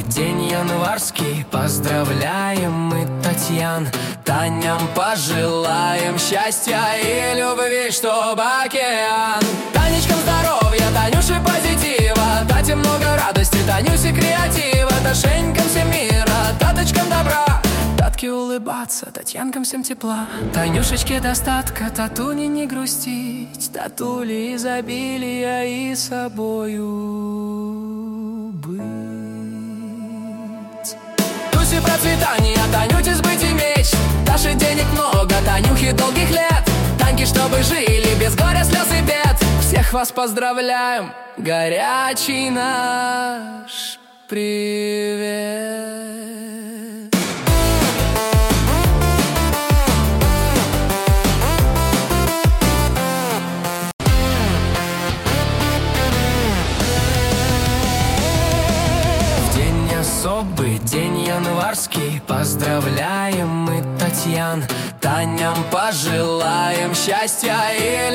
день январский, поздравляем мы Татьян. Таням пожелаем счастья и любви, чтоб океан. Танечкам здоровья, Танюше позитива, Тате много радости, Танюсе креатива. Ташенькам всем мира, Таточкам добра, Татке улыбаться, Татьянкам всем тепла. Танюшечке достатка, Татуне не грустить, Татуле изобилия и собою быть. Тусе процветания, Танюте сбыть и меч, Таше денег много, Танюхе долгих лет, Таньки, чтобы жили без горя, слез и бед. Всех вас поздравляем, горячий наш привет. В день особый, день январский, поздравляем мы Татьян. Таням пожелаем счастья и